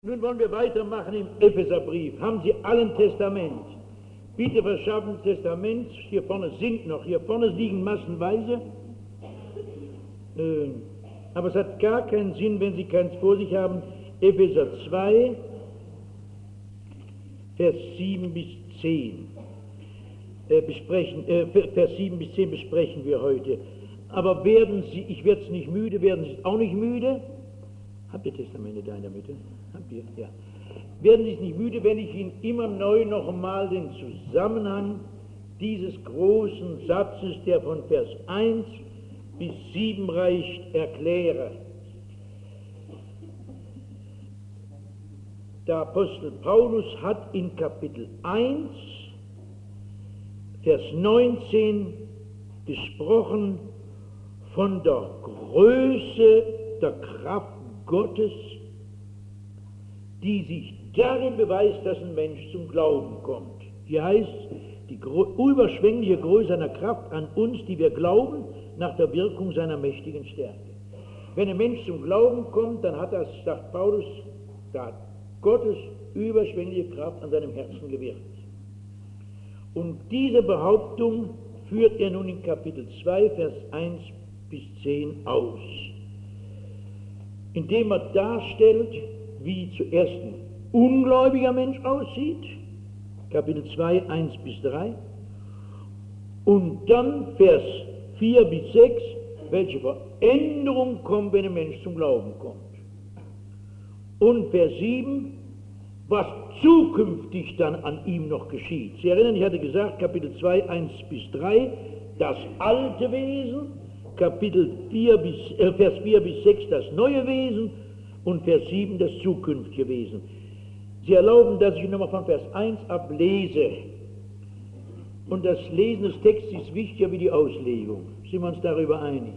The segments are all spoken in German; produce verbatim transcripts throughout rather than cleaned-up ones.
Nun wollen wir weitermachen im Epheserbrief. Haben Sie allen Testament? Bitte verschaffen das Testament. Hier vorne sind noch, hier vorne liegen massenweise. Äh, aber es hat gar keinen Sinn, wenn Sie keins vor sich haben. Epheser zwei, Vers sieben bis zehn. Äh, besprechen, äh, Vers sieben bis zehn besprechen wir heute. Aber werden Sie, ich werde es nicht müde, werden Sie es auch nicht müde? Habt ihr Testamente da in der Mitte? Habt ihr? Ja. Werden Sie es nicht müde, wenn ich Ihnen immer neu noch einmal den Zusammenhang dieses großen Satzes, der von Vers eins bis sieben reicht, erkläre? Der Apostel Paulus hat in Kapitel eins, Vers neunzehn gesprochen von der Größe der Kraft Gottes, die sich darin beweist, dass ein Mensch zum Glauben kommt. Hier heißt die überschwängliche Größe seiner Kraft an uns, die wir glauben, nach der Wirkung seiner mächtigen Stärke. Wenn ein Mensch zum Glauben kommt, dann hat das, sagt Paulus, da hat Gottes überschwängliche Kraft an seinem Herzen gewirkt. Und diese Behauptung führt er nun in Kapitel zwei, Vers eins bis zehn aus, indem er darstellt, wie zuerst ein ungläubiger Mensch aussieht, Kapitel zwei, eins bis drei, und dann Vers vier bis sechs, welche Veränderung kommt, wenn ein Mensch zum Glauben kommt. Und Vers sieben, was zukünftig dann an ihm noch geschieht. Sie erinnern, ich hatte gesagt, Kapitel zwei, eins bis drei, das alte Wesen, Kapitel vier bis, äh, Vers vier bis sechs das neue Wesen und Vers sieben das zukünftige Wesen. Sie erlauben, dass ich nochmal von Vers eins ablese. Und das Lesen des Textes ist wichtiger wie die Auslegung. Sind wir uns darüber einig?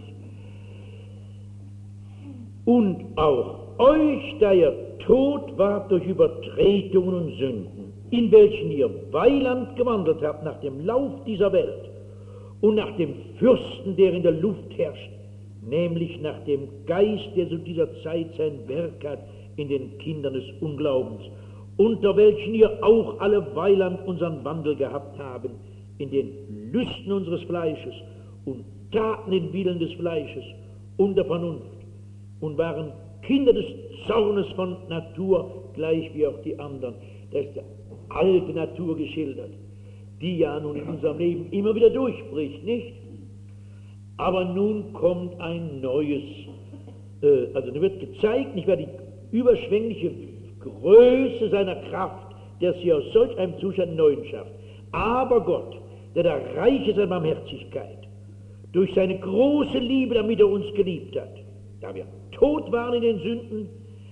Und auch euch, da ihr tot wart durch Übertretungen und Sünden, in welchen ihr weiland gewandelt habt nach dem Lauf dieser Welt, und nach dem Fürsten, der in der Luft herrscht, nämlich nach dem Geist, der zu dieser Zeit sein Werk hat in den Kindern des Unglaubens, unter welchen ihr auch alle Weiland unseren Wandel gehabt haben, in den Lüsten unseres Fleisches und taten den Willen des Fleisches und der Vernunft und waren Kinder des Zornes von Natur, gleich wie auch die anderen. Da ist die alte Natur geschildert, die ja nun in unserem Leben immer wieder durchbricht, nicht? Aber nun kommt ein neues, äh, also da wird gezeigt, nicht wahr, die überschwängliche Größe seiner Kraft, der sie aus solch einem Zustand neuen schafft. Aber Gott, der da reich ist an Barmherzigkeit, durch seine große Liebe, damit er uns geliebt hat, da wir tot waren in den Sünden,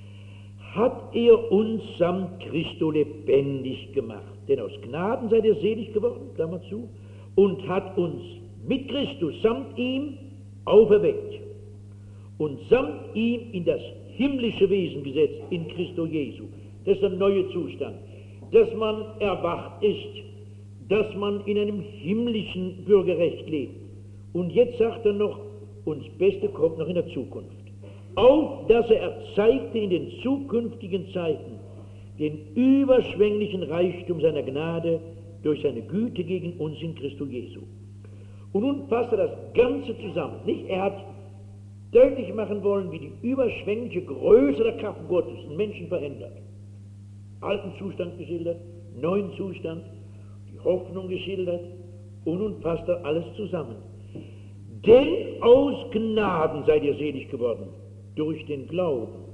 hat er uns samt Christo lebendig gemacht. Denn aus Gnaden seid ihr selig geworden, Klammer zu, und hat uns mit Christus samt ihm auferweckt und samt ihm in das himmlische Wesen gesetzt, in Christo Jesu. Das ist der neue Zustand, dass man erwacht ist, dass man in einem himmlischen Bürgerrecht lebt. Und jetzt sagt er noch, und das Beste kommt noch in der Zukunft. Auf, dass er erzeigte in den zukünftigen Zeiten den überschwänglichen Reichtum seiner Gnade durch seine Güte gegen uns in Christo Jesu. Und nun fasst er das Ganze zusammen. Nicht? Er hat deutlich machen wollen, wie die überschwängliche Größe der Kraft Gottes einen Menschen verändert. Alten Zustand geschildert, neuen Zustand, die Hoffnung geschildert, und nun fasst er alles zusammen. Denn aus Gnaden seid ihr selig geworden, durch den Glauben.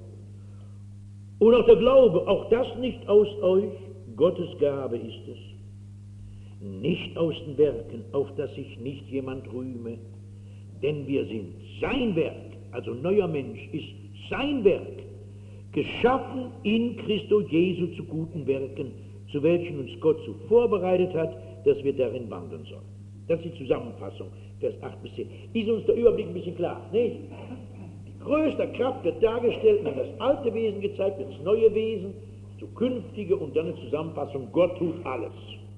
Und auch der Glaube, auch das nicht aus euch, Gottes Gabe ist es. Nicht aus den Werken, auf dass sich nicht jemand rühme, denn wir sind sein Werk, also neuer Mensch ist sein Werk, geschaffen in Christo Jesu zu guten Werken, zu welchen uns Gott so vorbereitet hat, dass wir darin wandeln sollen. Das ist die Zusammenfassung, Vers acht bis zehn. Ist uns der Überblick ein bisschen klar, nicht? Größter Kraft wird dargestellt, dann das alte Wesen gezeigt, das neue Wesen, das zukünftige und dann eine Zusammenfassung, Gott tut alles.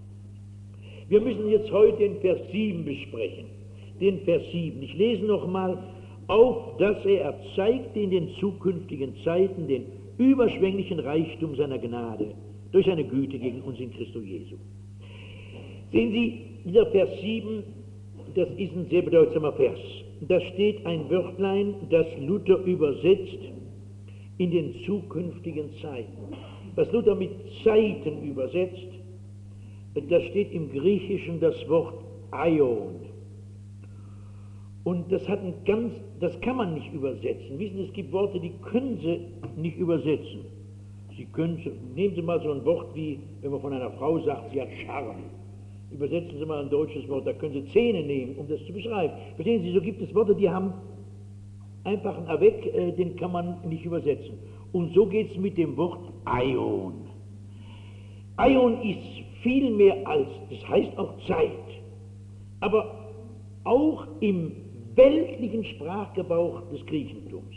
Wir müssen jetzt heute den Vers sieben besprechen, den Vers sieben. Ich lese nochmal, auf dass er erzeigte in den zukünftigen Zeiten den überschwänglichen Reichtum seiner Gnade durch seine Güte gegen uns in Christus Jesu. Sehen Sie, dieser Vers sieben, das ist ein sehr bedeutsamer Vers. Da steht ein Wörtlein, das Luther übersetzt in den zukünftigen Zeiten. Was Luther mit Zeiten übersetzt, da steht im Griechischen das Wort Aion. Und das hat ein ganz, das kann man nicht übersetzen. Wissen Sie, es gibt Worte, die können Sie nicht übersetzen. Sie können, nehmen Sie mal so ein Wort wie, wenn man von einer Frau sagt, sie hat Charme. Übersetzen Sie mal ein deutsches Wort, da können Sie Zähne nehmen, um das zu beschreiben. Verstehen Sie, so gibt es Worte, die haben einfach einen Avec, äh, den kann man nicht übersetzen. Und so geht es mit dem Wort Aion. Aion ist viel mehr als, das heißt auch Zeit, aber auch im weltlichen Sprachgebrauch des Griechentums.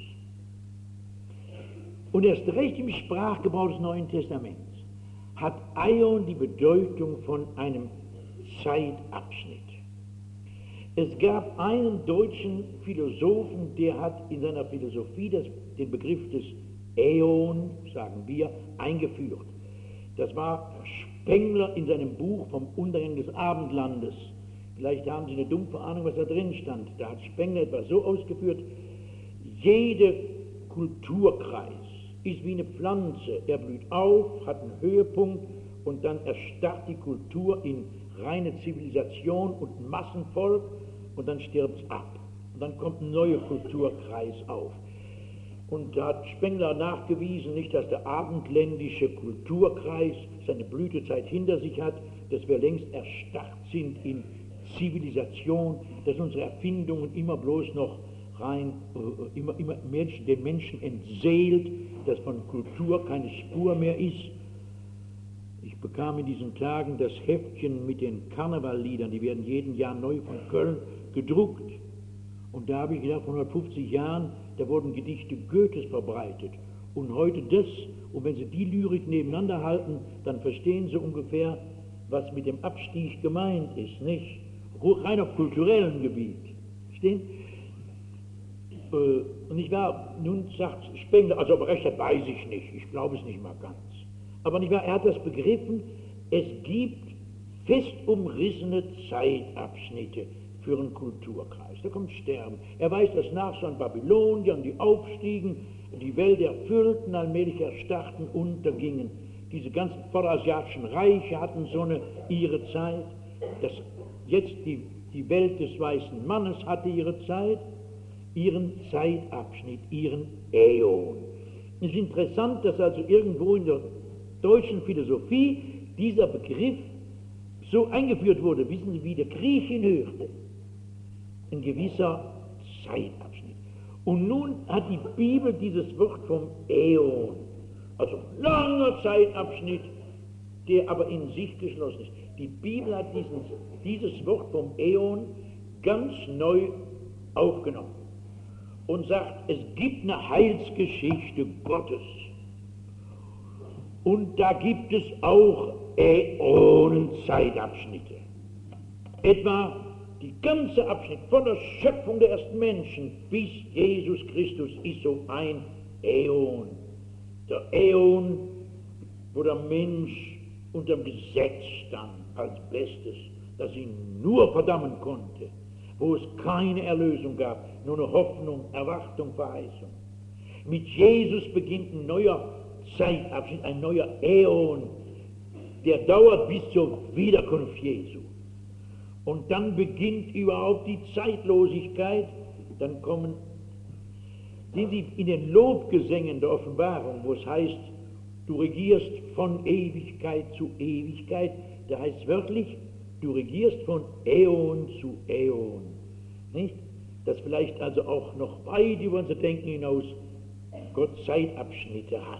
Und erst recht im Sprachgebrauch des Neuen Testaments hat Aion die Bedeutung von einem Zeitabschnitt. Es gab einen deutschen Philosophen, der hat in seiner Philosophie das, den Begriff des Äon, sagen wir, eingeführt. Das war Spengler in seinem Buch vom Untergang des Abendlandes. Vielleicht haben Sie eine dumpfe Ahnung, was da drin stand. Da hat Spengler etwas so ausgeführt: Jeder Kulturkreis ist wie eine Pflanze. Er blüht auf, hat einen Höhepunkt und dann erstarrt die Kultur in reine Zivilisation und Massenvolk und dann stirbt es ab. Und dann kommt ein neuer Kulturkreis auf. Und da hat Spengler nachgewiesen, nicht, dass der abendländische Kulturkreis seine Blütezeit hinter sich hat, dass wir längst erstarrt sind in Zivilisation, dass unsere Erfindungen immer bloß noch rein, äh, immer, immer Menschen, den Menschen entseelt, dass von Kultur keine Spur mehr ist. Ich bekam in diesen Tagen das Heftchen mit den Karnevalliedern, die werden jeden Jahr neu von Köln gedruckt. Und da habe ich gedacht, vor hundertfünfzig Jahren, da wurden Gedichte Goethes verbreitet. Und heute das, und wenn Sie die Lyrik nebeneinander halten, dann verstehen Sie ungefähr, was mit dem Abstieg gemeint ist, nicht? Rein auf kulturellem Gebiet. Verstehen? Äh, und ich war, nun sagt Spengler, also ob er recht hat, weiß ich nicht, ich glaube es nicht mal ganz. Aber nicht wahr, er hat das begriffen, es gibt fest umrissene Zeitabschnitte für einen Kulturkreis. Da kommt Sterben. Er weiß, dass nach so ein Babyloniern, die aufstiegen, die Welt erfüllten, allmählich erstarrten, untergingen. Diese ganzen vorderasiatischen Reiche hatten so eine ihre Zeit. Das, jetzt die, die Welt des weißen Mannes hatte ihre Zeit, ihren Zeitabschnitt, ihren Äon. Es ist interessant, dass also irgendwo in der deutschen Philosophie dieser Begriff so eingeführt wurde. Wissen Sie, wie der Grieche ihn hörte? Ein gewisser Zeitabschnitt. Und nun hat die Bibel dieses Wort vom Äon, also langer Zeitabschnitt, der aber in sich geschlossen ist. Die Bibel hat diesen, dieses Wort vom Äon ganz neu aufgenommen und sagt, es gibt eine Heilsgeschichte Gottes. Und da gibt es auch Äonen Zeitabschnitte. Etwa die ganze Abschnitt von der Schöpfung der ersten Menschen bis Jesus Christus ist so ein Äon. Der Äon, wo der Mensch unter dem Gesetz stand als Bestes, das ihn nur verdammen konnte, wo es keine Erlösung gab, nur eine Hoffnung, Erwartung, Verheißung. Mit Jesus beginnt ein neuer Zeitabschnitt, ein neuer Äon, der dauert bis zur Wiederkunft Jesu. Und dann beginnt überhaupt die Zeitlosigkeit, dann kommen, sehen Sie, in den Lobgesängen der Offenbarung, wo es heißt, du regierst von Ewigkeit zu Ewigkeit, da heißt es wörtlich, du regierst von Äon zu Äon. Nicht? Dass vielleicht also auch noch weit über unser Denken hinaus Gott Zeitabschnitte hat.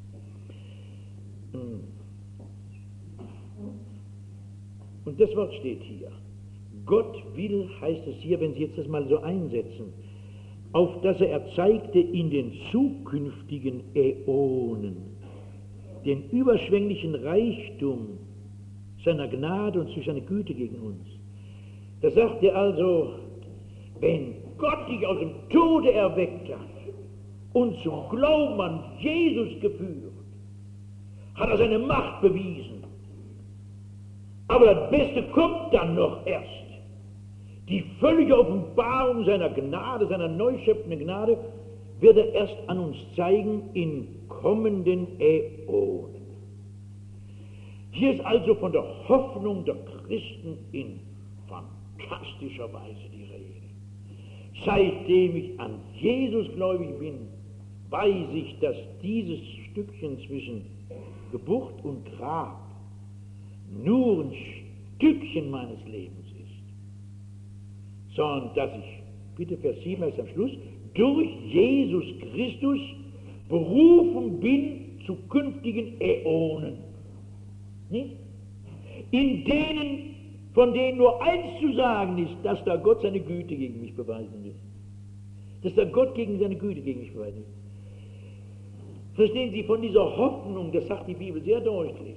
Und das Wort steht hier. Gott will, heißt es hier, wenn Sie jetzt das mal so einsetzen, auf dass er erzeigte in den zukünftigen Äonen den überschwänglichen Reichtum seiner Gnade und zu seiner Güte gegen uns. Da sagt er also, wenn Gott dich aus dem Tode erweckt hat, und zum Glauben an Jesus geführt, hat er seine Macht bewiesen. Aber das Beste kommt dann noch erst. Die völlige Offenbarung seiner Gnade, seiner neuschöpfenden Gnade, wird er erst an uns zeigen in kommenden Äonen. Hier ist also von der Hoffnung der Christen in fantastischer Weise die Rede. Seitdem ich an Jesus gläubig bin, weiß ich, dass dieses Stückchen zwischen Geburt und Grab nur ein Stückchen meines Lebens ist, sondern dass ich, bitte Vers sieben erst am Schluss, durch Jesus Christus berufen bin zu künftigen Äonen, nicht? In denen, von denen nur eins zu sagen ist, dass da Gott seine Güte gegen mich beweisen will. Dass da Gott gegen seine Güte gegen mich beweisen will. Verstehen Sie, von dieser Hoffnung, das sagt die Bibel sehr deutlich,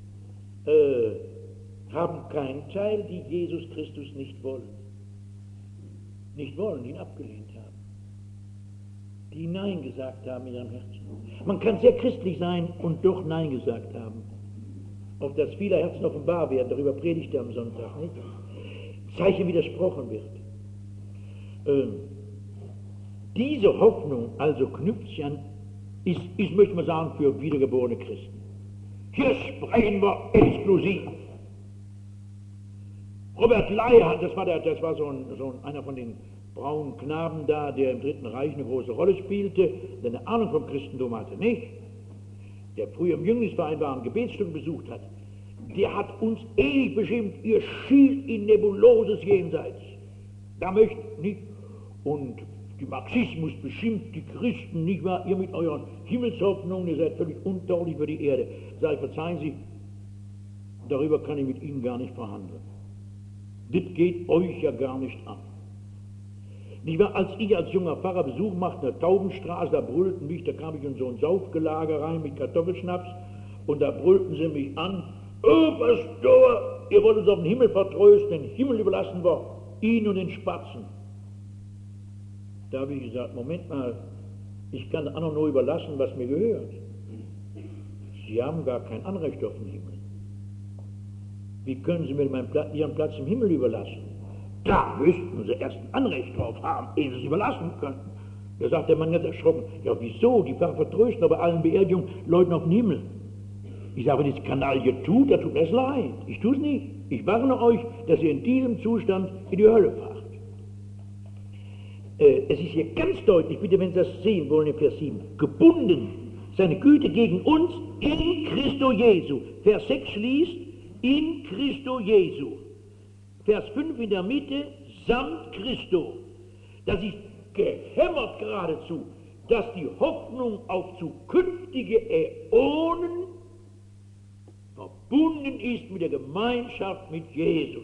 äh, haben keinen Teil, die Jesus Christus nicht wollen. Nicht wollen, ihn abgelehnt haben. Die Nein gesagt haben in ihrem Herzen. Man kann sehr christlich sein und doch Nein gesagt haben. Auf das viele Herzen offenbar werden, darüber predigt er am Sonntag, nicht? Zeichen widersprochen wird. Ähm, diese Hoffnung also knüpft sich an, ist, ist, möchte man sagen, für wiedergeborene Christen. Hier sprechen wir exklusiv. Robert Leier, das war, der, das war so, ein, so ein, einer von den braunen Knaben da, der im Dritten Reich eine große Rolle spielte, der eine Ahnung vom Christentum hatte, nicht? Der früher im Jünglingsverein war und Gebetsstunden besucht hat, der hat uns ewig beschimpft, ihr schielt in nebuloses Jenseits. Da möchten nicht. Und der Marxismus beschimpft die Christen, nicht wahr? Ihr mit euren Himmelshoffnungen, ihr seid völlig untauglich für die Erde. Sag ich, verzeihen Sie, darüber kann ich mit Ihnen gar nicht verhandeln. Das geht euch ja gar nicht an. Nicht wahr? Als ich als junger Pfarrer Besuch machte in der Taubenstraße, da brüllten mich, da kam ich in so ein Saufgelager rein mit Kartoffelschnaps und da brüllten sie mich an, oh Pastor, ihr wollt uns auf den Himmel vertrösten, den Himmel überlassen wir ihn und den Spatzen. Da habe ich gesagt, Moment mal, ich kann anderen nur überlassen, was mir gehört. Sie haben gar kein Anrecht auf den Himmel. Wie können Sie mir meinen Platz, Ihren Platz im Himmel überlassen? Da müssten Sie erst ein Anrecht drauf haben, ehe Sie es überlassen könnten. Da sagt der Mann ganz erschrocken, ja wieso, die Pfarrer vertrösten aber allen Beerdigungen Leuten auf den Himmel. Ich sage, wenn das Kanaille tut, da tut mir es leid. Ich tue es nicht. Ich warne euch, dass ihr in diesem Zustand in die Hölle fahrt. Äh, es ist hier ganz deutlich, bitte wenn Sie das sehen wollen in Vers sieben, gebunden, seine Güte gegen uns in Christo Jesu. Vers sechs schließt, in Christo Jesu. Vers fünf in der Mitte, samt Christo. Das ist gehämmert geradezu, dass die Hoffnung auf zukünftige Äonen verbunden ist mit der Gemeinschaft mit Jesus.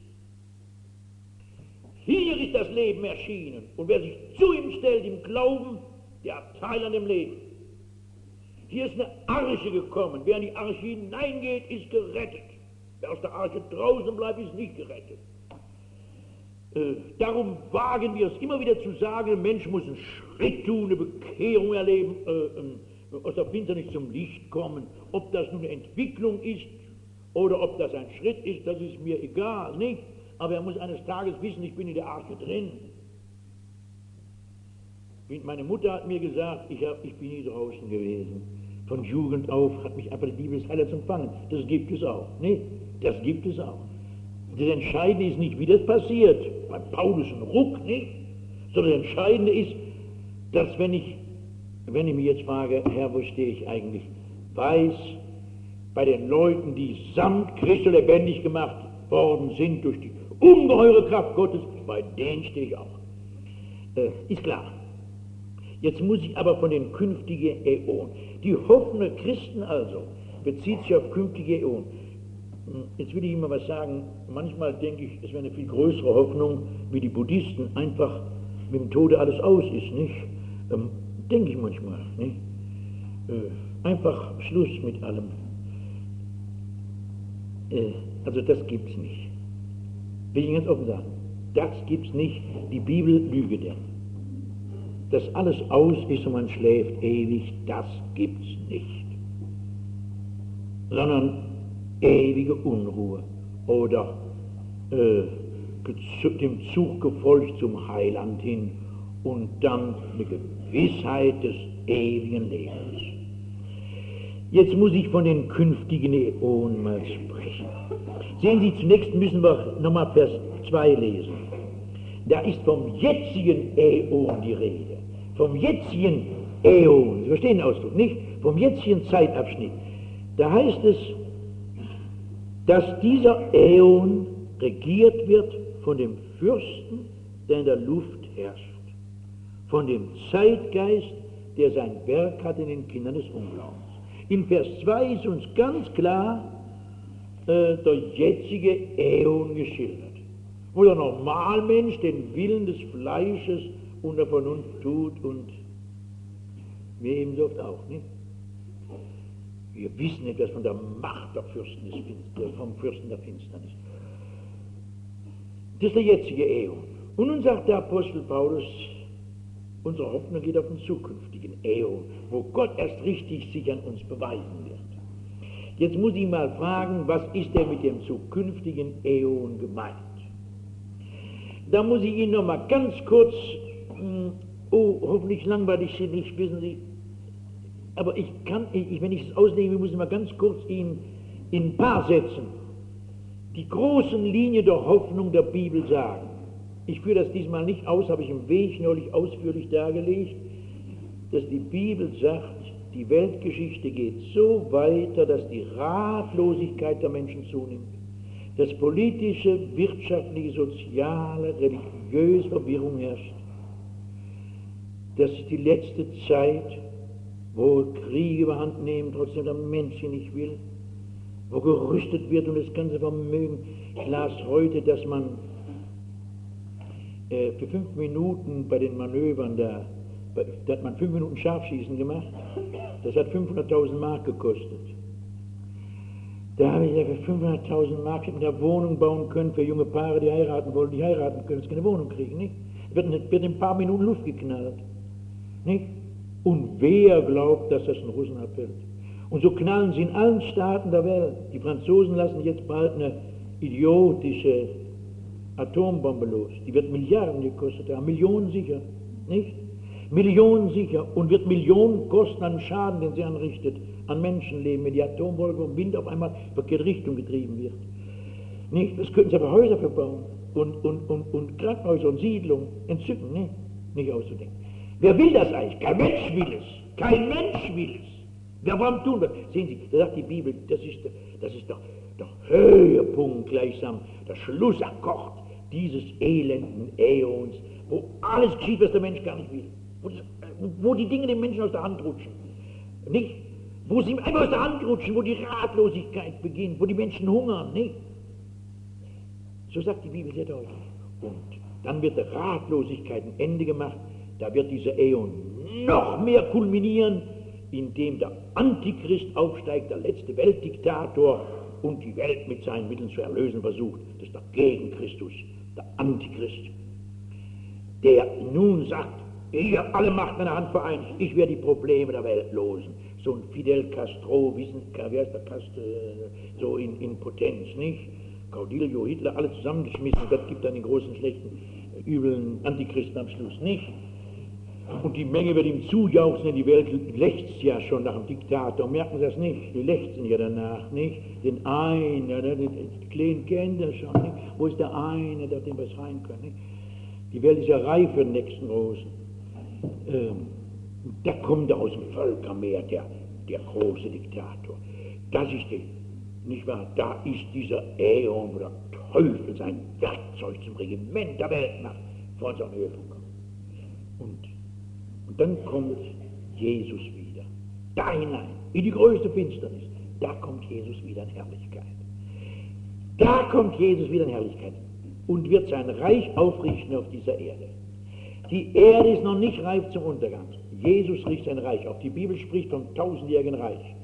Hier ist das Leben erschienen und wer sich zu ihm stellt im Glauben, der hat Teil an dem Leben. Hier ist eine Arche gekommen, wer in die Arche hineingeht, ist gerettet. Wer aus der Arche draußen bleibt, ist nicht gerettet. Äh, darum wagen wir es immer wieder zu sagen, ein Mensch muss einen Schritt tun, eine Bekehrung erleben, äh, äh, aus der Finsternis zum Licht kommen. Ob das nun eine Entwicklung ist oder ob das ein Schritt ist, das ist mir egal, nicht? Aber er muss eines Tages wissen, ich bin in der Arche drin. Meine Mutter hat mir gesagt, ich, hab, ich bin nie draußen gewesen. Von Jugend auf hat mich einfach die Liebe des Heilands empfangen. Das gibt es auch, nicht? Das gibt es auch. Das Entscheidende ist nicht, wie das passiert, bei Paulus ein Ruck, nicht? Sondern das Entscheidende ist, dass wenn ich, wenn ich mich jetzt frage, Herr, wo stehe ich eigentlich, weiß, bei den Leuten, die samt Christus lebendig gemacht worden sind durch die ungeheure Kraft Gottes, bei denen stehe ich auch. Äh, ist klar. Jetzt muss ich aber von den künftigen Äonen. Die Hoffnung der Christen also bezieht sich auf künftige Äonen. Jetzt will ich Ihnen mal was sagen. Manchmal denke ich, es wäre eine viel größere Hoffnung, wie die Buddhisten, einfach mit dem Tode alles aus ist, nicht? Ähm, denke ich manchmal, nicht? Äh, einfach Schluss mit allem. Äh, also das gibt's nicht. Will ich Ihnen ganz offen sagen. Das gibt's nicht. Die Bibel lüge denn. dass alles aus ist und man schläft ewig, das gibt's nicht. Sondern ewige Unruhe oder äh, dem Zug gefolgt zum Heiland hin und dann eine Gewissheit des ewigen Lebens. Jetzt muss ich von den künftigen Äonen mal sprechen. Sehen Sie, zunächst müssen wir nochmal Vers zwei lesen. Da ist vom jetzigen Äon die Rede. Vom jetzigen Äon, Sie verstehen den Ausdruck, nicht? Vom jetzigen Zeitabschnitt. Da heißt es, dass dieser Äon regiert wird von dem Fürsten, der in der Luft herrscht. Von dem Zeitgeist, der sein Werk hat in den Kindern des Unglaubens. In Vers zwei ist uns ganz klar äh, der jetzige Äon geschildert, wo der Normalmensch den Willen des Fleisches und der Vernunft tut und wir ebenso oft auch, nicht? Wir wissen etwas von der Macht der Fürsten des Finster, vom Fürsten der Finsternis. Das ist der jetzige Äon. Und nun sagt der Apostel Paulus, unsere Hoffnung geht auf den zukünftigen Äon, wo Gott erst richtig sich an uns beweisen wird. Jetzt muss ich mal fragen, was ist denn mit dem zukünftigen Äon gemeint? Da muss ich Ihnen noch mal ganz kurz, oh, hoffentlich langweilig Sie nicht, wissen Sie, aber ich kann, ich, wenn ich es auslege, muss ich mal ganz kurz Ihnen in ein paar Sätzen die großen Linien der Hoffnung der Bibel sagen. Ich führe das diesmal nicht aus, habe ich im Weg neulich ausführlich dargelegt, dass die Bibel sagt, die Weltgeschichte geht so weiter, dass die Ratlosigkeit der Menschen zunimmt, dass politische, wirtschaftliche, soziale, religiöse Verwirrung herrscht. Das ist die letzte Zeit, wo Kriege überhand nehmen, trotzdem der Mensch sie nicht will, wo gerüstet wird um das ganze Vermögen. Ich las heute, dass man äh, für fünf Minuten bei den Manövern da, da hat man fünf Minuten Scharfschießen gemacht, das hat fünfhunderttausend Mark gekostet. Da habe ich ja für fünfhunderttausend Mark mit einer Wohnung bauen können für junge Paare, die heiraten wollen, die heiraten können, dass sie keine Wohnung kriegen, nicht? Wird, wird in ein paar Minuten Luft geknallt, nicht? Und wer glaubt, dass das einen Russen abhält? Und so knallen sie in allen Staaten der Welt. Die Franzosen lassen jetzt bald eine idiotische Atombombe los. Die wird Milliarden gekostet haben, Millionen sicher, nicht? Millionen sicher und wird Millionen kosten an Schaden, den sie anrichtet, an Menschenleben, wenn die Atombombe vom Wind auf einmal in verkehrte Richtung getrieben wird. Nicht? Das könnten sie aber Häuser verbauen und, und, und, und Krankenhäuser und Siedlungen entzücken, nicht? Nicht auszudenken. Wer will das eigentlich? Kein Mensch will es. Kein Mensch will es. Wer warum tun wir? Sehen Sie, da sagt die Bibel, das ist, das ist doch der Höhepunkt gleichsam, der Schlussakkord dieses elenden Äons, wo alles geschieht, was der Mensch gar nicht will. Wo, das, wo die Dinge den Menschen aus der Hand rutschen. Nicht? Wo sie ihm einfach aus der Hand rutschen, wo die Ratlosigkeit beginnt, wo die Menschen hungern. Nicht? So sagt die Bibel sehr deutlich. Und dann wird der Ratlosigkeit ein Ende gemacht. Da wird dieser Äon noch mehr kulminieren, indem der Antichrist aufsteigt, der letzte Weltdiktator, und die Welt mit seinen Mitteln zu erlösen versucht. Das ist der Gegenchristus, der Antichrist, der nun sagt, ich habe alle Macht in der Hand vereinigt, ich werde die Probleme der Welt lösen. So ein Fidel Castro, wissen, wie heißt der Castro, so in, in Potenz, nicht? Caudillo, Hitler, alle zusammengeschmissen, das gibt dann den großen, schlechten, üblen Antichristen am Schluss, nicht? Und die Menge wird ihm zujauchzen, denn die Welt lechzt ja schon nach dem Diktator. Merken Sie das nicht? Die lechzen ja danach, nicht? Den einen, die kleinen Kinder schon, nicht? Wo ist der eine, der dem was rein kann, nicht? Die Welt ist ja reif für den nächsten Großen. Ähm, da kommt er aus dem Völkermeer, der, der große Diktator. Das ist die, nicht wahr? Da ist dieser Äon, wo der Teufel sein Werkzeug zum Regiment der Welt macht, vor seinem Höhepunkt kommt. Und Und dann kommt Jesus wieder, da hinein, in die größte Finsternis. Da kommt Jesus wieder in Herrlichkeit. Da kommt Jesus wieder in Herrlichkeit und wird sein Reich aufrichten auf dieser Erde. Die Erde ist noch nicht reif zum Untergang. Jesus richtet sein Reich auf. Die Bibel spricht vom tausendjährigen Reich.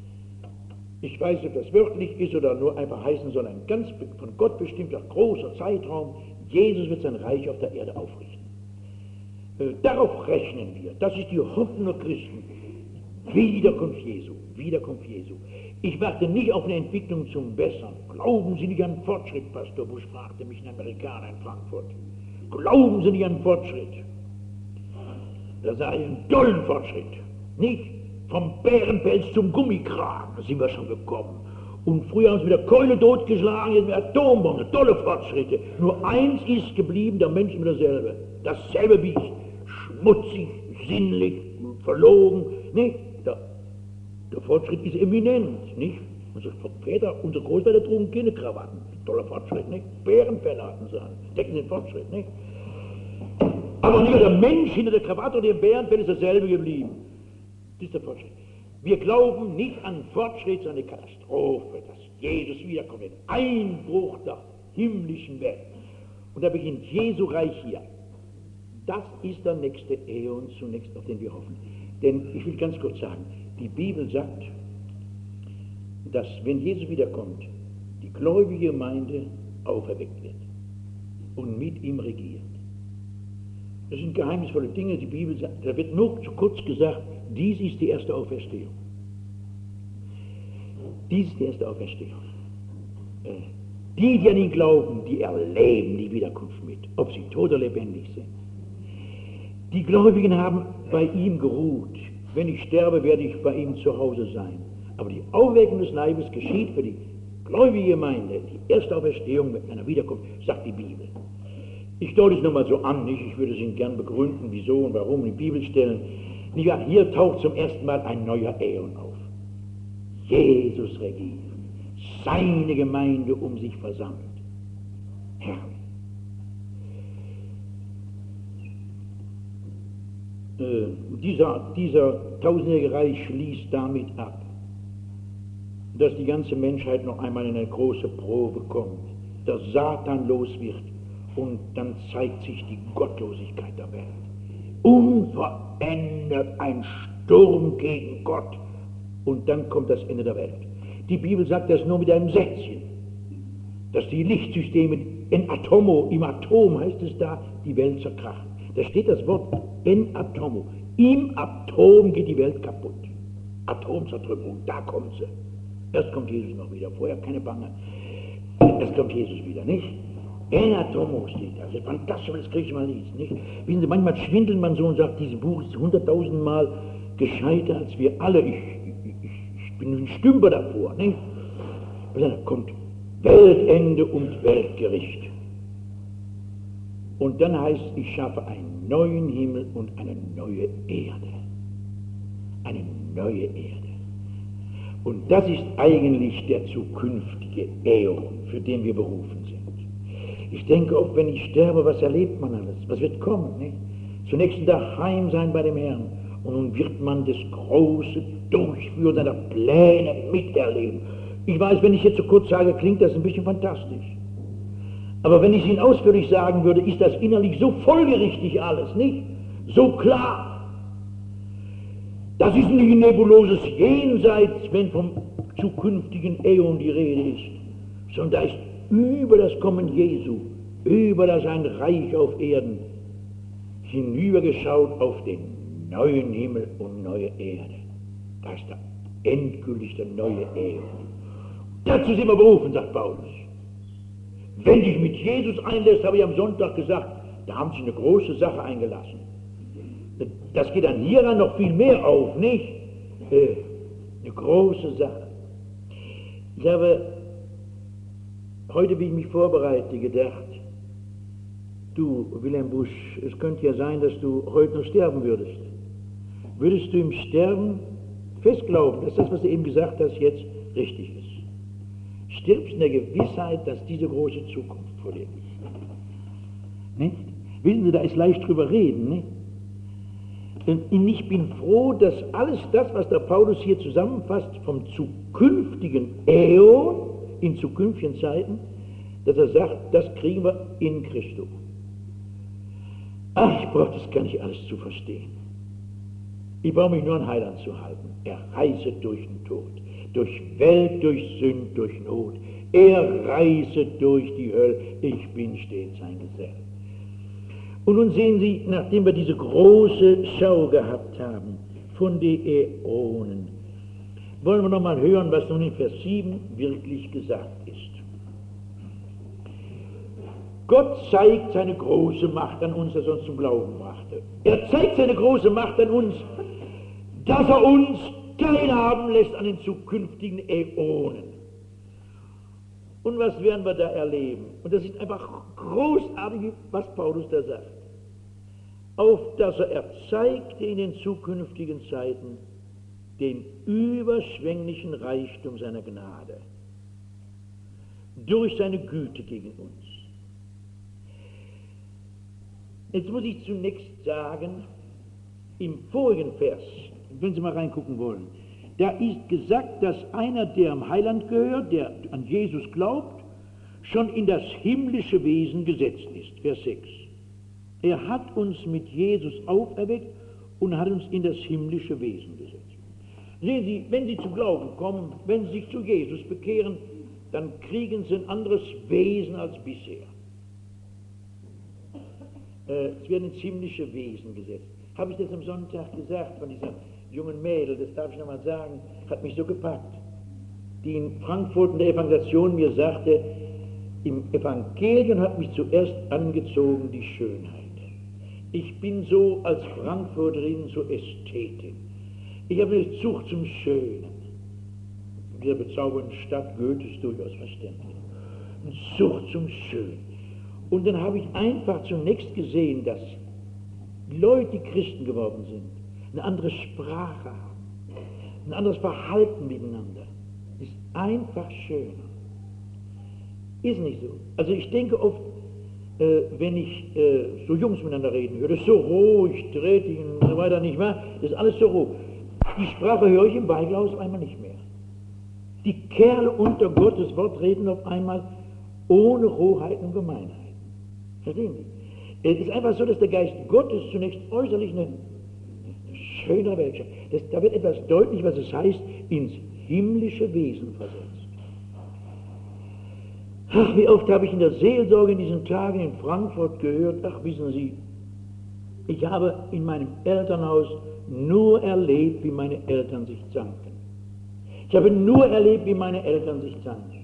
Ich weiß nicht, ob das wörtlich ist oder nur einfach heißen soll, ein ganz von Gott bestimmter großer Zeitraum. Jesus wird sein Reich auf der Erde aufrichten. Äh, darauf rechnen wir. Das ist die Hoffnung der Christen. Wiederkunft Jesu, Wiederkunft Jesu. Ich warte nicht auf eine Entwicklung zum Besseren. Glauben Sie nicht an Fortschritt, Pastor Busch fragte mich ein Amerikaner in Frankfurt. Glauben Sie nicht an Fortschritt? Da sage ich, einen tollen Fortschritt. Nicht vom Bärenpelz zum Gummikragen, da sind wir schon gekommen. Und früher haben sie wieder Keule totgeschlagen, jetzt mit Atombomben, tolle Fortschritte. Nur eins ist geblieben, der Mensch immer dasselbe. Dasselbe Biest. Schmutzig, sinnlich, verlogen. Nicht? Der, der Fortschritt ist eminent. Nicht? Unsere Väter, unsere Großväter trugen keine Krawatten. Toller Fortschritt. Nicht? Bärenfelle hatten sie an. Decken den Fortschritt. Nicht? Aber nicht der Mensch hinter der Krawatte oder dem Bärenfell ist dasselbe geblieben. Das ist der Fortschritt. Wir glauben nicht an Fortschritt, sondern eine Katastrophe, dass Jesus wiederkommt, den Einbruch der himmlischen Welt. Und da beginnt Jesu Reich hier. Das ist der nächste Äon zunächst, auf den wir hoffen. Denn ich will ganz kurz sagen, die Bibel sagt, dass wenn Jesus wiederkommt, die gläubige Gemeinde auferweckt wird und mit ihm regiert. Das sind geheimnisvolle Dinge, die Bibel sagt, da wird nur zu kurz gesagt, dies ist die erste Auferstehung. Dies ist die erste Auferstehung. Äh, die, die an ihn glauben, die erleben die Wiederkunft mit, ob sie tot oder lebendig sind. Die Gläubigen haben bei ihm geruht. Wenn ich sterbe, werde ich bei ihm zu Hause sein. Aber die Auferweckung des Leibes geschieht für die gläubige Gemeinde, die erste Auferstehung mit einer Wiederkunft, sagt die Bibel. Ich deute es nochmal so an, nicht? Ich würde es Ihnen gern begründen, wieso und warum in die Bibel stellen. Nicht wahr? Hier taucht zum ersten Mal ein neuer Äon auf. Jesus regiert, seine Gemeinde um sich versammelt. Herrlich. Äh, dieser, dieser tausendjährige Reich schließt damit ab, dass die ganze Menschheit noch einmal in eine große Probe kommt, der Satan los wird und dann zeigt sich die Gottlosigkeit der Welt. Unverändert ein Sturm gegen Gott und dann kommt das Ende der Welt. Die Bibel sagt das nur mit einem Sätzchen, dass die Lichtsysteme in Atomo, im Atom heißt es da, die Welt zerkrachen. Da steht das Wort en atomo. Im Atom geht die Welt kaputt. Atomzertrümmerung, da kommt sie. Erst kommt Jesus noch wieder, vorher keine Bange. Erst kommt Jesus wieder, nicht? En atomo steht da. Also fantastisch, das kriege ich mal liest, nicht? Wissen Sie, manchmal schwindelt man so und sagt, dieses Buch ist hunderttausendmal gescheiter als wir alle. Ich, ich, ich bin ein Stümper davor, nicht? Und dann kommt Weltende und Weltgericht. Und dann heißt es, ich schaffe einen neuen Himmel und eine neue Erde. Eine neue Erde. Und das ist eigentlich der zukünftige Äon, für den wir berufen sind. Ich denke auch, wenn ich sterbe, was erlebt man alles? Was wird kommen? Nicht? Zunächst daheim sein bei dem Herrn. Und nun wird man das große Durchführen seiner Pläne miterleben. Ich weiß, wenn ich jetzt so kurz sage, klingt das ein bisschen fantastisch. Aber wenn ich es Ihnen ausführlich sagen würde, ist das innerlich so folgerichtig alles, nicht? So klar. Das ist nicht ein nebuloses Jenseits, wenn vom zukünftigen Äon die Rede ist, sondern da ist über das Kommen Jesu, über das ein Reich auf Erden, hinübergeschaut auf den neuen Himmel und neue Erde. Da ist der endgültig der neue Äon. Dazu sind wir berufen, sagt Paulus. Wenn dich mit Jesus einlässt, habe ich am Sonntag gesagt, da haben sie eine große Sache eingelassen. Das geht dann hieran noch viel mehr auf, nicht? Äh, eine große Sache. Ich habe heute, wie ich mich vorbereite, gedacht, du, Wilhelm Busch, es könnte ja sein, dass du heute noch sterben würdest. Würdest du im Sterben fest glauben, dass das, was du eben gesagt hast, jetzt richtig ist? Stirbst in der Gewissheit, dass diese große Zukunft vor dir liegt. Nicht? Wissen Sie, da ist leicht drüber reden. Nicht? Und ich bin froh, dass alles das, was der Paulus hier zusammenfasst, vom zukünftigen Äon in zukünftigen Zeiten, dass er sagt, das kriegen wir in Christus. Ach, ich brauche das gar nicht alles zu verstehen. Ich brauche mich nur an Heiland zu halten. Er reiset durch den Tod. Durch Welt, durch Sünd, durch Not. Er reiset durch die Hölle. Ich bin stets sein Gesell. Und nun sehen Sie, nachdem wir diese große Schau gehabt haben von den Äonen, wollen wir noch mal hören, was nun in Vers sieben wirklich gesagt ist. Gott zeigt seine große Macht an uns, dass er uns zum Glauben brachte. Er zeigt seine große Macht an uns, dass er uns teilhaben lässt an den zukünftigen Äonen. Und was werden wir da erleben? Und das ist einfach großartig, was Paulus da sagt. Auf dass er erzeigte in den zukünftigen Zeiten den überschwänglichen Reichtum seiner Gnade durch seine Güte gegen uns. Jetzt muss ich zunächst sagen, im vorigen Vers, wenn Sie mal reingucken wollen, da ist gesagt, dass einer, der am Heiland gehört, der an Jesus glaubt, schon in das himmlische Wesen gesetzt ist. Vers sechs. Er hat uns mit Jesus auferweckt und hat uns in das himmlische Wesen gesetzt. Sehen Sie, wenn Sie zu Glauben kommen, wenn Sie sich zu Jesus bekehren, dann kriegen Sie ein anderes Wesen als bisher. Äh, es werden ins himmlische Wesen gesetzt. Habe ich das am Sonntag gesagt von dieser jungen Mädel, das darf ich noch mal sagen, hat mich so gepackt, die in Frankfurt in der Evangelisation mir sagte, im Evangelium hat mich zuerst angezogen die Schönheit. Ich bin so als Frankfurterin so Ästhetin. Ich habe eine Zucht zum Schönen. In dieser bezaubernden Stadt Goethe ist durchaus verständlich. Eine Zucht zum Schönen. Und dann habe ich einfach zunächst gesehen, dass Leute, die Christen geworden sind, eine andere Sprache haben, ein anderes Verhalten miteinander. Ist einfach schöner. Ist nicht so. Also ich denke oft, äh, wenn ich äh, so Jungs miteinander reden höre, das ist so ruhig, strittig und so weiter, nicht wahr? Das ist alles so ruhig. Die Sprache höre ich im Beiglauben auf einmal nicht mehr. Die Kerle unter Gottes Wort reden auf einmal ohne Rohheit und Gemeinheit. Verstehen Sie? Es ist einfach so, dass der Geist Gottes zunächst äußerlich eine, eine schöne Welt schafft. Das, da wird etwas deutlich, was es heißt, ins himmlische Wesen versetzt. Ach, wie oft habe ich in der Seelsorge in diesen Tagen in Frankfurt gehört, ach, wissen Sie, ich habe in meinem Elternhaus nur erlebt, wie meine Eltern sich zanken. Ich habe nur erlebt, wie meine Eltern sich zanken.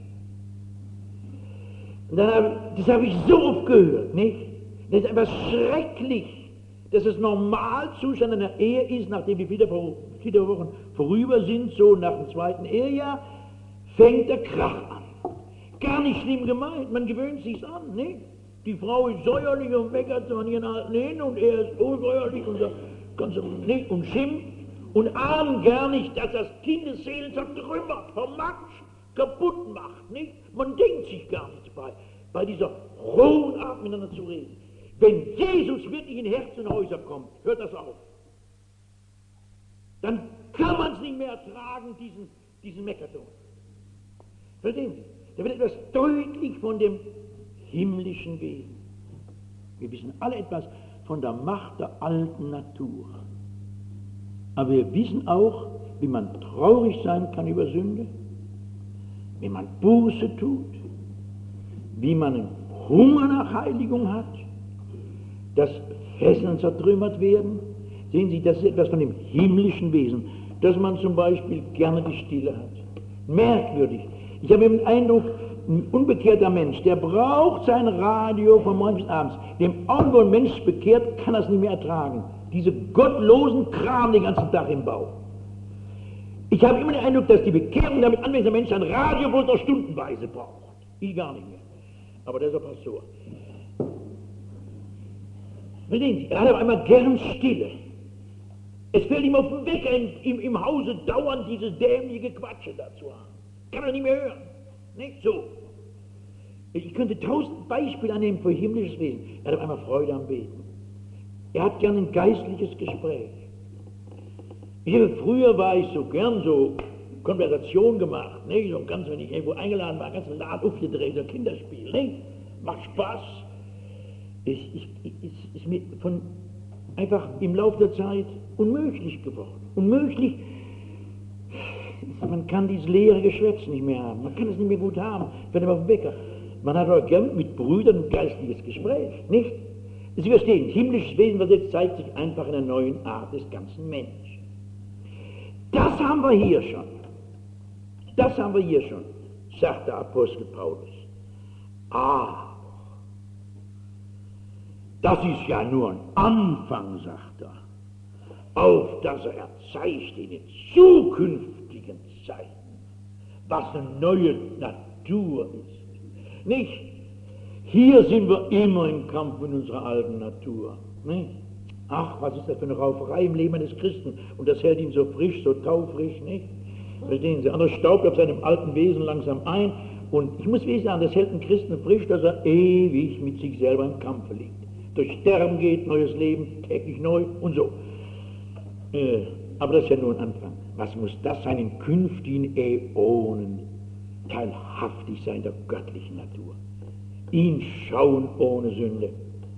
Und dann habe, das habe ich so oft gehört, nicht? Das ist einfach schrecklich, dass es Normalzustand einer Ehe ist, nachdem die Flitterwochen vorüber sind, so nach dem zweiten Ehejahr, fängt der Krach an. Gar nicht schlimm gemeint, man gewöhnt sich's an, nicht? Die Frau ist säuerlich und meckert an ihren Alten hin und er ist unsäuerlich und, so, nicht, und schimpft und ahnt gar nicht, dass das Kindesseelen zertrümmert, vermatscht, kaputt macht, nicht? Man denkt sich gar nichts bei, bei dieser rohen Art miteinander zu reden. Wenn Jesus wirklich in Herzen und Häuser kommt, hört das auf. Dann kann man es nicht mehr ertragen, diesen, diesen Meckerton. Verstehen Sie? Da wird etwas deutlich von dem himmlischen Wesen. Wir wissen alle etwas von der Macht der alten Natur. Aber wir wissen auch, wie man traurig sein kann über Sünde, wie man Buße tut, wie man einen Hunger nach Heiligung hat, dass Fesseln zertrümmert werden. Sehen Sie, das ist etwas von dem himmlischen Wesen, dass man zum Beispiel gerne die Stille hat. Merkwürdig. Ich habe den Eindruck, ein unbekehrter Mensch, der braucht sein Radio von morgens bis abends. Dem Augenblick, wo ein Mensch bekehrt, kann er es nicht mehr ertragen. Diese gottlosen Kram den ganzen Tag im Bauch. Ich habe immer den Eindruck, dass die Bekehrung damit anwesende Mensch ein Radio bloß noch stundenweise braucht. Ich gar nicht mehr. Aber das ist ein Pastor. Verstehen Sie, er hat aber einmal gern Stille. Es fällt ihm auf den Wecker im, im, im Hause dauernd dieses dämliche Quatsche dazu haben. Kann er nicht mehr hören. Nicht so. Ich könnte tausend Beispiele annehmen für himmlisches Wesen. Er hat auf einmal Freude am Beten. Er hat gern ein geistliches Gespräch. Ich habe, früher war ich so gern so Konversation gemacht, nicht? So ganz, wenn ich irgendwo eingeladen war, ganz Laden aufgedreht, so Kinderspiel, nicht? Macht Spaß. Es ist, ist, ist mir von einfach im Laufe der Zeit unmöglich geworden. Unmöglich. Man kann dieses leere Geschwätz nicht mehr haben. Man kann es nicht mehr gut haben. Wenn man auf dem Wecker. Man hat auch gern mit Brüdern ein geistliches Gespräch, nicht? Sie verstehen, himmlisches Wesen versetzt zeigt sich einfach in einer neuen Art des ganzen Menschen. Das haben wir hier schon. Das haben wir hier schon, sagt der Apostel Paulus. Ah, das ist ja nur ein Anfang, sagt er, auf das er erzeigt in den zukünftigen Zeiten, was eine neue Natur ist. Nicht? Hier sind wir immer im Kampf mit unserer alten Natur. Nicht? Ach, was ist das für eine Rauferei im Leben eines Christen? Und das hält ihn so frisch, so taufrisch, nicht? Verstehen Sie? Anders staubt auf seinem alten Wesen langsam ein. Und ich muss wirklich sagen, das hält einen Christen frisch, dass er ewig mit sich selber im Kampf liegt. Durch Sterben geht, neues Leben, täglich neu und so. Äh, aber das ist ja nur ein Anfang. Was muss das sein in künftigen Äonen? Teilhaftig sein der göttlichen Natur. Ihn schauen ohne Sünde.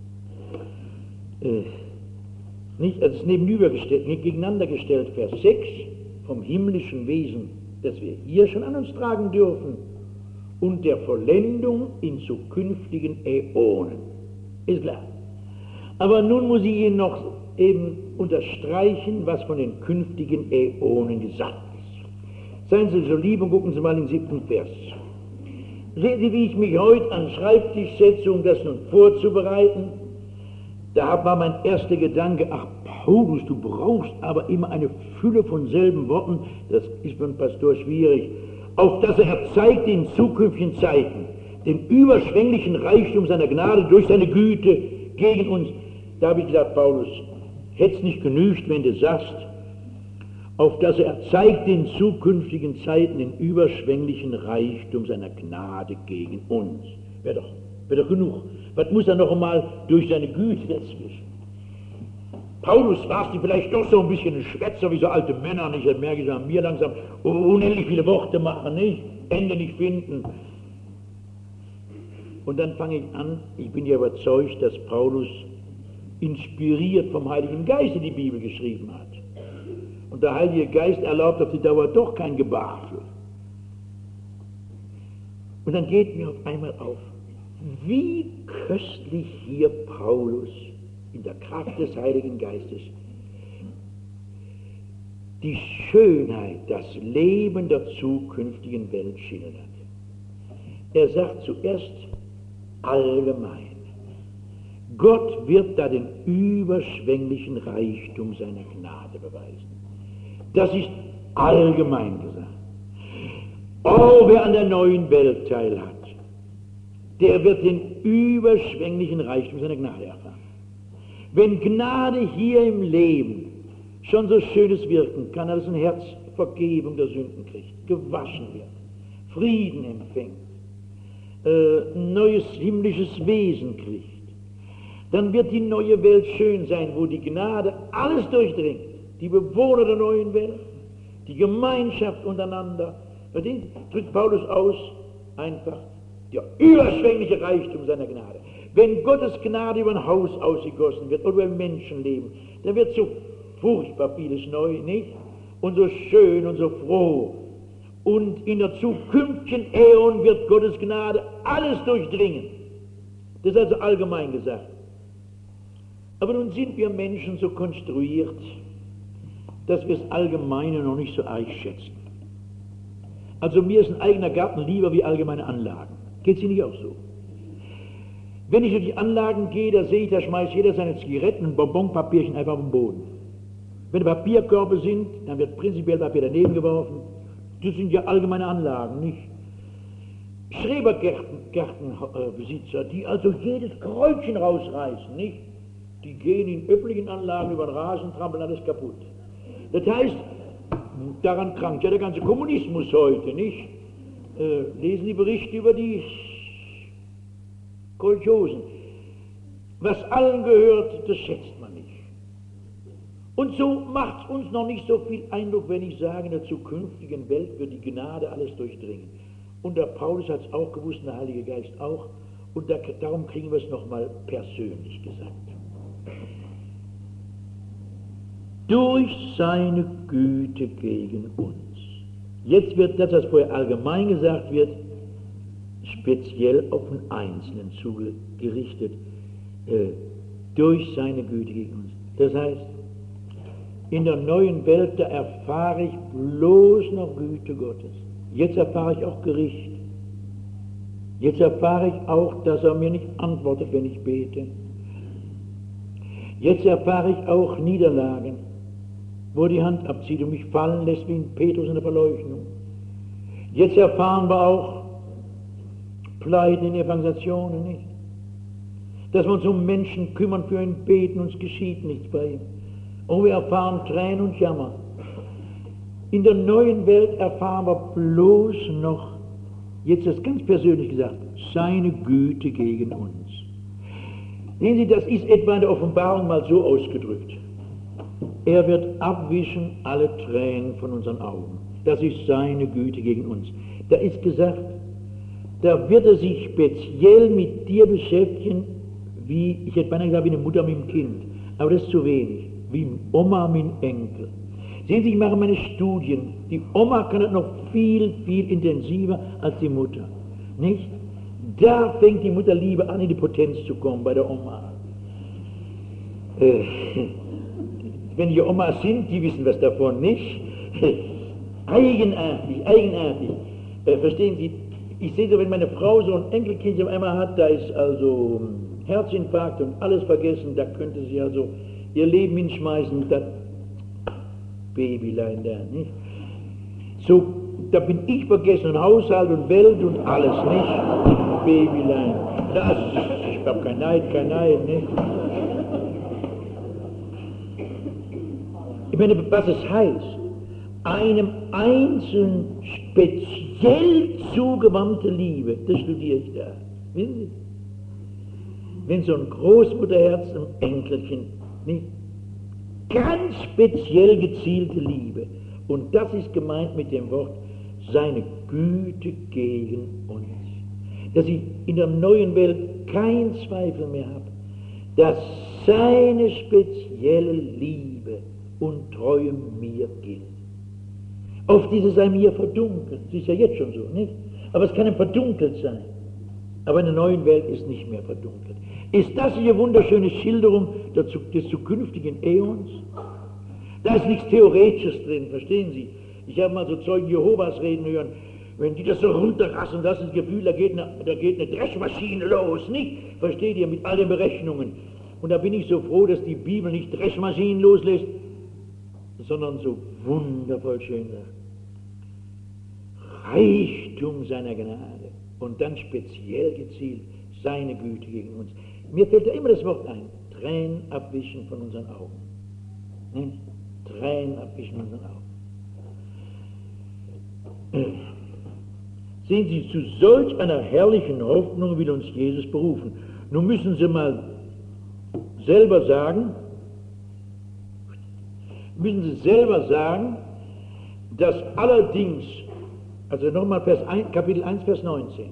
Äh, nicht, also es ist nebenübergestellt, nicht gegeneinander gestellt, Vers sechs, vom himmlischen Wesen, das wir hier schon an uns tragen dürfen, und der Vollendung in zukünftigen Äonen. Ist klar. Aber nun muss ich Ihnen noch eben unterstreichen, was von den künftigen Äonen gesagt ist. Seien Sie so lieb und gucken Sie mal in den siebten Vers. Sehen Sie, wie ich mich heute an den Schreibtisch setze, um das nun vorzubereiten? Da war mein erster Gedanke, ach Paulus, du brauchst aber immer eine Fülle von selben Worten, das ist für einen Pastor schwierig, auf das er zeigt in zukünftigen Zeiten den überschwänglichen Reichtum seiner Gnade durch seine Güte gegen uns. Da habe ich gesagt, Paulus, hätte es nicht genügt, wenn du sagst, auf das er zeigt in zukünftigen Zeiten den überschwänglichen Reichtum seiner Gnade gegen uns. Wäre doch, wär doch genug. Was muss er noch einmal durch seine Güte dazwischen? Paulus, warst du vielleicht doch so ein bisschen ein Schwätzer wie so alte Männer, nicht? Das merke ich an mir langsam, unendlich viele Worte machen, nicht? Ende nicht finden. Und dann fange ich an, ich bin ja überzeugt, dass Paulus inspiriert vom Heiligen Geist die Bibel geschrieben hat. Und der Heilige Geist erlaubt auf die Dauer doch kein Gebafel. Und dann geht mir auf einmal auf, wie köstlich hier Paulus in der Kraft des Heiligen Geistes die Schönheit, das Leben der zukünftigen Welt schildert. Er sagt zuerst allgemein. Gott wird da den überschwänglichen Reichtum seiner Gnade beweisen. Das ist allgemein gesagt. Oh, wer an der neuen Welt teilhat, der wird den überschwänglichen Reichtum seiner Gnade erfahren. Wenn Gnade hier im Leben schon so Schönes wirken kann, dass ein Herz Vergebung der Sünden kriegt, gewaschen wird, Frieden empfängt, äh, neues himmlisches Wesen kriegt, dann wird die neue Welt schön sein, wo die Gnade alles durchdringt. Die Bewohner der neuen Welt, die Gemeinschaft untereinander. Verdient, drückt Paulus aus, einfach der überschwängliche Reichtum seiner Gnade. Wenn Gottes Gnade über ein Haus ausgegossen wird oder über ein Menschenleben, dann wird so furchtbar vieles neu, nicht? Und so schön und so froh. Und in der zukünftigen Äon wird Gottes Gnade alles durchdringen. Das ist also allgemein gesagt. Aber nun sind wir Menschen so konstruiert, dass wir das Allgemeine noch nicht so arg schätzen. Also mir ist ein eigener Garten lieber wie allgemeine Anlagen. Geht Sie nicht auch so? Wenn ich durch die Anlagen gehe, da sehe ich, da schmeißt jeder seine Zigaretten und Bonbonpapierchen einfach auf den Boden. Wenn Papierkörbe sind, dann wird prinzipiell Papier daneben geworfen. Das sind ja allgemeine Anlagen, nicht? Schrebergärtenbesitzer, die also jedes Kräutchen rausreißen, nicht? Die gehen in öffentlichen Anlagen über den Rasen, trampeln alles kaputt. Das heißt, daran krankt ja der ganze Kommunismus heute, nicht? Äh, lesen die Berichte über die Kolchosen. Was allen gehört, das schätzt man nicht. Und so macht es uns noch nicht so viel Eindruck, wenn ich sage, in der zukünftigen Welt wird die Gnade alles durchdringen. Und der Paulus hat es auch gewusst, der Heilige Geist auch. Und da, darum kriegen wir es nochmal persönlich gesagt. Durch seine Güte gegen uns. Jetzt wird das, was vorher allgemein gesagt wird, speziell auf den Einzelnen zugerichtet. Äh, durch seine Güte gegen uns. Das heißt, in der neuen Welt, da erfahre ich bloß noch Güte Gottes. Jetzt erfahre ich auch Gericht. Jetzt erfahre ich auch, dass er mir nicht antwortet, wenn ich bete. Jetzt erfahre ich auch Niederlagen, wo er die Hand abzieht und mich fallen lässt wie ein Petrus in der Verleugnung. Jetzt erfahren wir auch Pleiten in Evangelisationen, nicht? Dass wir uns um Menschen kümmern, für ihn beten, uns geschieht nichts bei ihm. Und wir erfahren Tränen und Jammer. In der neuen Welt erfahren wir bloß noch, jetzt das ganz persönlich gesagt, seine Güte gegen uns. Sehen Sie, das ist etwa in der Offenbarung mal so ausgedrückt. Er wird abwischen alle Tränen von unseren Augen. Das ist seine Güte gegen uns. Da ist gesagt, da wird er sich speziell mit dir beschäftigen, wie, ich hätte beinahe gesagt, wie eine Mutter mit dem Kind. Aber das ist zu wenig. Wie Oma mit dem Enkel. Sehen Sie, ich mache meine Studien. Die Oma kann das noch viel, viel intensiver als die Mutter. Nicht? Da fängt die Mutterliebe an, in die Potenz zu kommen bei der Oma. Äh, wenn die Omas sind, die wissen was davon, nicht? Eigenartig, eigenartig. Äh, verstehen Sie, ich sehe so, wenn meine Frau so ein Enkelkind auf einmal hat, da ist also Herzinfarkt und alles vergessen, da könnte sie also ihr Leben hinschmeißen, das Babylein da, nicht? So, da bin ich vergessen, und Haushalt und Welt und alles, nicht? Babylein. Das, ich hab kein Neid, kein Neid, nicht? Ich meine, was es heißt, einem Einzelnen speziell zugewandte Liebe, das studiere ich da. Wissen Sie? Wenn so ein Großmutterherz ein Enkelchen, nicht? Ganz speziell gezielte Liebe. Und das ist gemeint mit dem Wort, seine Güte gegen uns. Dass ich in der neuen Welt keinen Zweifel mehr habe, dass seine spezielle Liebe und Treue mir gilt. Oft ist es einem hier verdunkelt, das ist ja jetzt schon so, nicht? Aber es kann ihm verdunkelt sein. Aber in der neuen Welt ist nicht mehr verdunkelt. Ist das eine wunderschöne Schilderung des zukünftigen Äons? Da ist nichts Theoretisches drin, verstehen Sie? Ich habe mal so Zeugen Jehovas reden hören, wenn die das so runterrassen, das ist das Gefühl, da geht, eine, da geht eine Dreschmaschine los, nicht? Versteht ihr, mit all den Berechnungen. Und da bin ich so froh, dass die Bibel nicht Dreschmaschinen loslässt, sondern so wundervoll schön sagt. Reichtum seiner Gnade und dann speziell gezielt seine Güte gegen uns. Mir fällt da immer das Wort ein, Tränen abwischen von unseren Augen. Hm? Tränen abwischen von unseren Augen. Sehen Sie, zu solch einer herrlichen Hoffnung will uns Jesus berufen. Nun müssen Sie mal selber sagen, müssen Sie selber sagen, dass allerdings, also nochmal Vers eins, Kapitel eins, Vers neunzehn,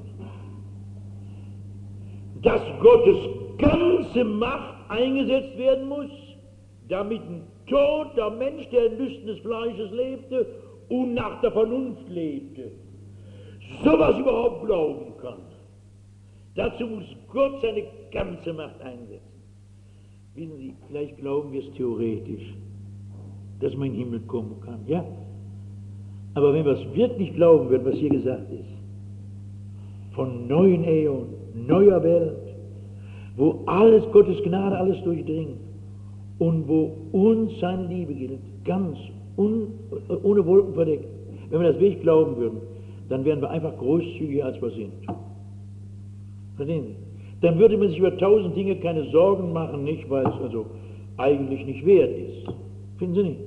dass Gottes ganze Macht eingesetzt werden muss, damit ein toter Mensch, der in Lüsten des Fleisches lebte und nach der Vernunft lebte, sowas überhaupt glauben kann. Dazu muss Gott seine ganze Macht einsetzen. Wissen Sie, vielleicht glauben wir es theoretisch, dass man in den Himmel kommen kann, ja? Aber wenn wir es wirklich glauben würden, was hier gesagt ist, von neuen Äon, neuer Welt, wo alles Gottes Gnade alles durchdringt und wo uns seine Liebe gilt, ganz un, ohne Wolken verdeckt. Wenn wir das wirklich glauben würden, dann wären wir einfach großzügiger, als wir sind. Verstehen Sie? Dann würde man sich über tausend Dinge keine Sorgen machen, nicht, weil es also eigentlich nicht wert ist. Finden Sie nicht?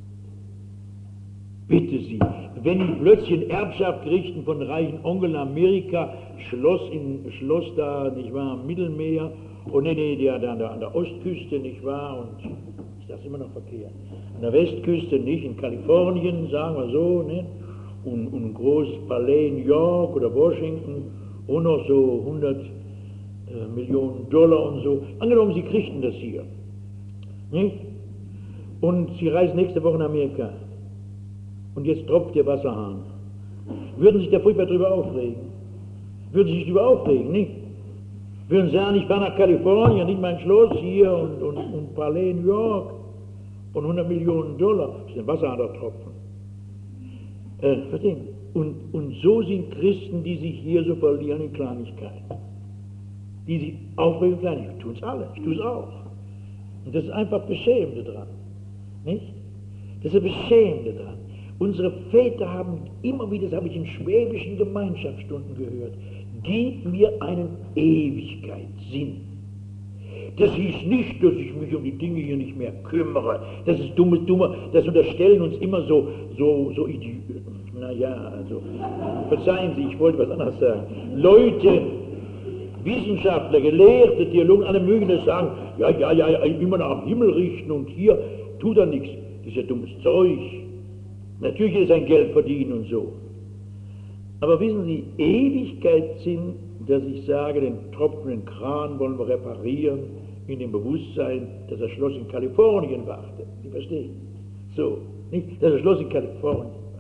Bitte Sie, wenn die plötzlich eine Erbschaft kriegten von reichen Onkeln in Amerika, Schloss, in, Schloss da, nicht wahr, am Mittelmeer, und nee, nee, die, an, der, an der Ostküste, nicht wahr, und ist das immer noch verkehrt, an der Westküste nicht, in Kalifornien, sagen wir so, ne, und, und ein großes Palais in New York oder Washington, und noch so hundert äh, Millionen Dollar und so. Angenommen, Sie kriegten das hier, nicht? Und Sie reisen nächste Woche nach Amerika. Und jetzt tropft der Wasserhahn. Würden Sie sich da furchtbar drüber aufregen? Würden Sie sich drüber aufregen, nicht? Würden sagen, ich fahre nach Kalifornien, nicht mein Schloss hier und, und, und Palais New York und hundert Millionen Dollar, das sind Wasseradertropfen. Äh, verstehen? Und, und so sind Christen, die sich hier so verlieren in Kleinigkeiten. Die sich aufregen in Kleinigkeiten. Tun es alle, ich tue es auch. Und das ist einfach Beschämende dran. Nicht? Das ist das Beschämende dran. Unsere Väter haben immer wieder, das habe ich in schwäbischen Gemeinschaftsstunden gehört, gib mir einen Ewigkeitssinn. Das hieß nicht, dass ich mich um die Dinge hier nicht mehr kümmere. Das ist dummes, dummer, das unterstellen uns immer so, so, so Idioten. Naja, also, verzeihen Sie, ich wollte was anderes sagen. Leute, Wissenschaftler, Gelehrte, Theologen, alle mögen das sagen, ja, ja, ja, immer nach dem Himmel richten und hier tut er nichts. Das ist ja dummes Zeug. Natürlich ist ein Geld verdienen und so. Aber wissen Sie, Ewigkeitssinn, dass ich sage, den tropfenden Kran wollen wir reparieren, in dem Bewusstsein, dass das Schloss in Kalifornien wartet. Sie verstehen? So, nicht, dass das Schloss in Kalifornien wartet.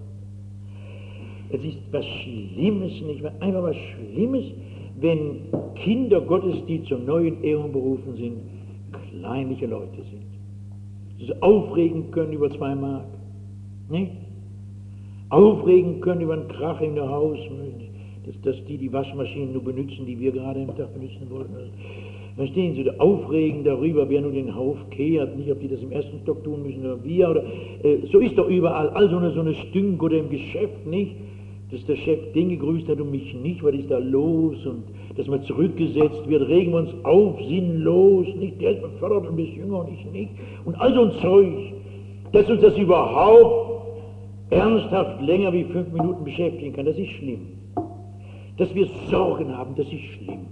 Es ist was Schlimmes, nicht mehr, einfach was Schlimmes, wenn Kinder Gottes, die zur neuen Ehrung berufen sind, kleinliche Leute sind. Sie sich aufregen können über zwei Mark, nicht? Aufregen können über einen Krach in der Haus, dass, dass die die Waschmaschinen nur benutzen, die wir gerade am Tag benutzen wollten. Verstehen Sie, aufregen darüber, wer nun den Hauf kehrt, nicht, ob die das im ersten Stock tun müssen oder wir, oder, äh, so ist doch überall, all so eine, so eine Stünk oder im Geschäft, nicht, dass der Chef den gegrüßt hat und mich nicht, was ist da los, und dass man zurückgesetzt wird, regen wir uns auf, sinnlos, nicht, der ist befördert und ist jünger und ich nicht, und all so ein Zeug, dass uns das überhaupt ernsthaft länger wie fünf Minuten beschäftigen kann, das ist schlimm. Dass wir Sorgen haben, das ist schlimm.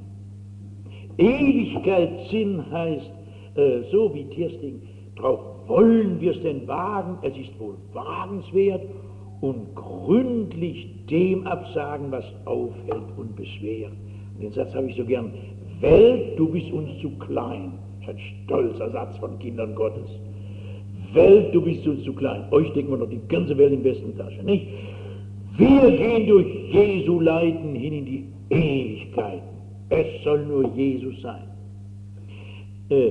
Ewigkeitssinn heißt, äh, so wie Tiersting, drauf wollen wir es denn wagen, es ist wohl wagenswert, und gründlich dem absagen, was aufhält und beschwert. Und den Satz habe ich so gern, Welt, du bist uns zu klein. Das ist ein stolzer Satz von Kindern Gottes. Welt, du bist uns zu klein. Euch stecken wir noch die ganze Welt in Westentasche, nicht? Wir gehen durch Jesu Leiden hin in die Ewigkeit. Es soll nur Jesus sein. Äh,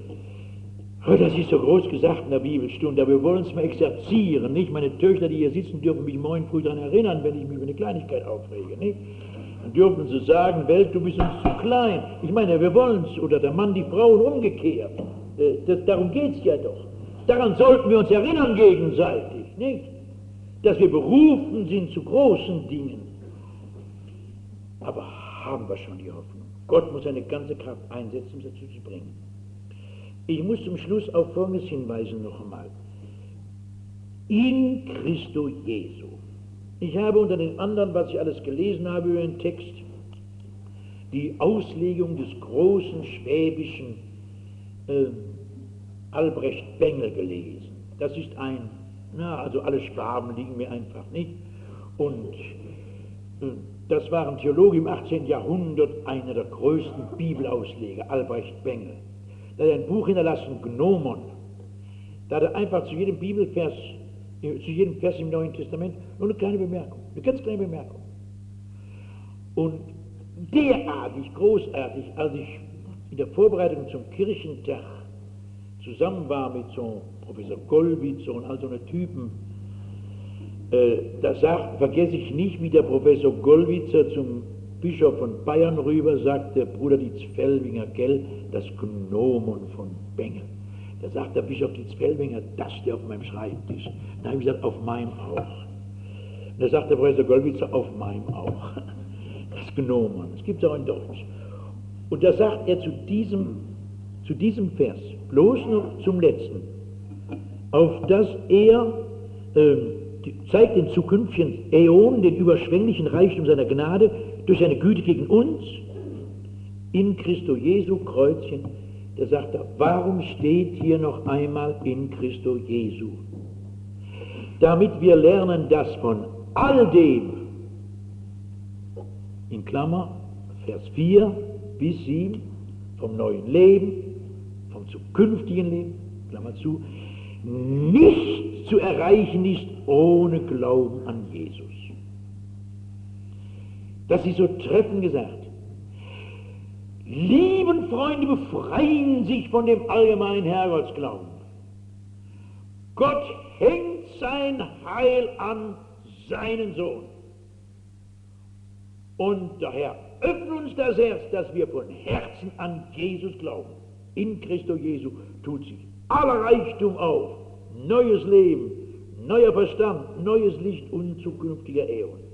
das ist so groß gesagt in der Bibelstunde, aber wir wollen es mal exerzieren, nicht? Meine Töchter, die hier sitzen, dürfen mich morgen früh daran erinnern, wenn ich mich über eine Kleinigkeit aufrege, nicht? Dann dürfen sie sagen, Welt, du bist uns zu klein. Ich meine, wir wollen es, oder der Mann die Frau und umgekehrt. Äh, das, darum geht es ja doch. Daran sollten wir uns erinnern gegenseitig, nicht? Dass wir berufen sind zu großen Dingen. Aber haben wir schon die Hoffnung? Gott muss seine ganze Kraft einsetzen, um es dazu zu bringen. Ich muss zum Schluss auf Folgendes hinweisen noch einmal. In Christo Jesu. Ich habe unter den anderen, was ich alles gelesen habe über den Text, die Auslegung des großen schwäbischen äh, Albrecht Bengel gelesen. Das ist ein, na, also alle Schwaben liegen mir einfach nicht. Und äh, das war ein Theologe im achtzehnten Jahrhundert, einer der größten Bibelausleger, Albrecht Bengel. Da hat er ein Buch hinterlassen, Gnomon. Da hat er einfach zu jedem Bibelvers, zu jedem Vers im Neuen Testament nur eine kleine Bemerkung, eine ganz kleine Bemerkung. Und derartig großartig, als ich in der Vorbereitung zum Kirchentag zusammen war mit so Professor Gollwitzer und all so eine Typen, äh, da sagt, vergesse ich nicht, wie der Professor Gollwitzer zum Bischof von Bayern rüber sagte, Bruder Dietz-Fellwinger, gell, das Gnomon von Bengel. Da sagt der Bischof Dietz-Fellwinger, das steht auf meinem Schreibtisch. Da habe ich gesagt, auf meinem auch. Und da sagt der Professor Gollwitzer, auf meinem auch. Das Gnomon, das gibt es auch in Deutsch. Und da sagt er zu diesem, zu diesem Vers, bloß noch zum letzten, auf dass er äh, zeigt den zukünftigen Äon den überschwänglichen Reichtum seiner Gnade durch seine Güte gegen uns, in Christo Jesu, Kreuzchen, da sagt er, warum steht hier noch einmal in Christo Jesu? Damit wir lernen, dass von all dem, in Klammer, Vers vier bis sieben, vom neuen Leben, vom zukünftigen Leben, Klammer zu, nichts zu erreichen ist ohne Glauben an Jesus. Das ist so treffend gesagt. Lieben Freunde, befreien sich von dem allgemeinen Herrgottsglauben. Gott hängt sein Heil an seinen Sohn. Und daher öffnet uns das Herz, dass wir von Herzen an Jesus glauben. In Christo Jesu tut sich aller Reichtum auf, neues Leben, neuer Verstand, neues Licht und zukünftiger Äon.